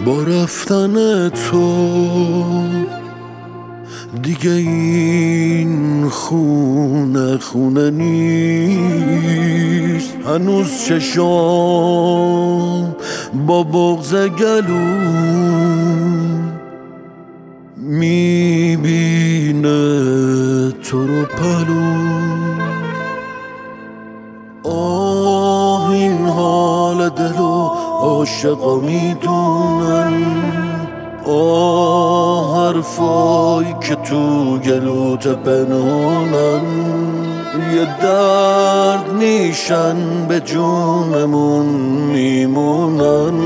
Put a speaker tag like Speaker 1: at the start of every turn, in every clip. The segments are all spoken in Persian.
Speaker 1: با رفتن تو دیگه این خونه نیست. هنوز چشام با بغض گلو میبینه تو رو پلو. آه این حال دل و عاشقا میدونن، آه حرفایی که تو گلوت پنهونن یه درد میشن به جونمون میمونن.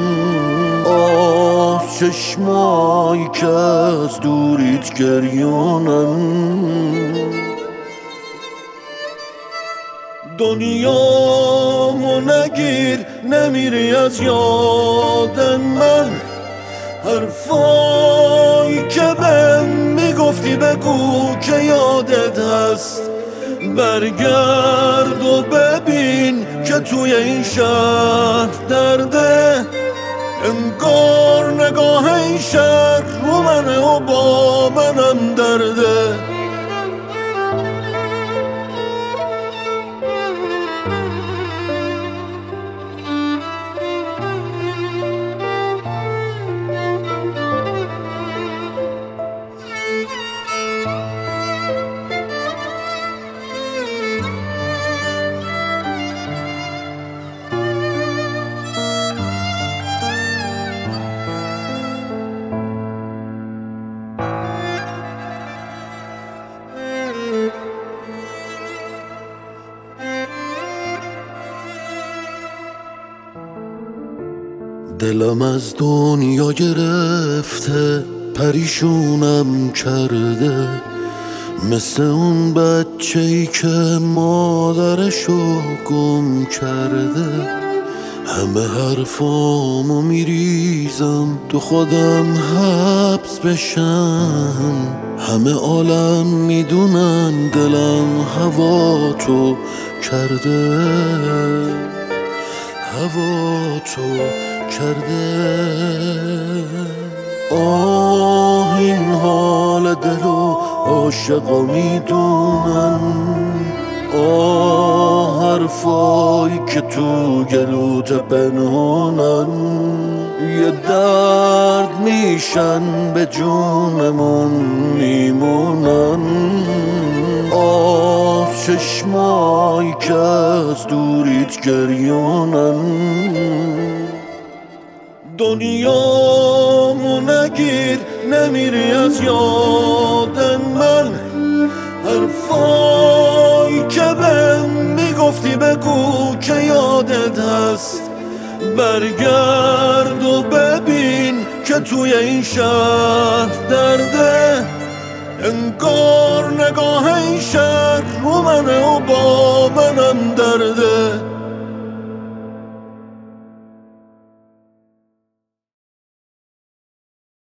Speaker 1: آه چشمایی که از دوریت گریونن. دنیامو نگیر نمیری از یاد من، حرفایی که بهم میگفتی بگو که یادت هست. برگرد و ببین که توی این شهر درده، انگار نگاه این شهر رو منه و با منم درده. دلم از دنیا گرفته پریشونم کرده، مثل اون بچه‌ای که مادرشو گم کرده. همه حرفامو میریزم تو خودم حبس بشم، همه عالم میدونن دلم هوا تو کرده، هوا تو کرده. آه این حال دل و عاشقا میدونن، آه حرفایی که تو گلوت پنهونن یه درد میشن به جونمون میمونن. آه چشمایی که از دوریت گریونن. دنیامو نگیر نمیری از یاد من، حرفایی که بهم میگفتی بگو که یادت هست. برگرد و ببین که توی این شهر درده، انگار نگاه این شهر رو منه و با منم درده.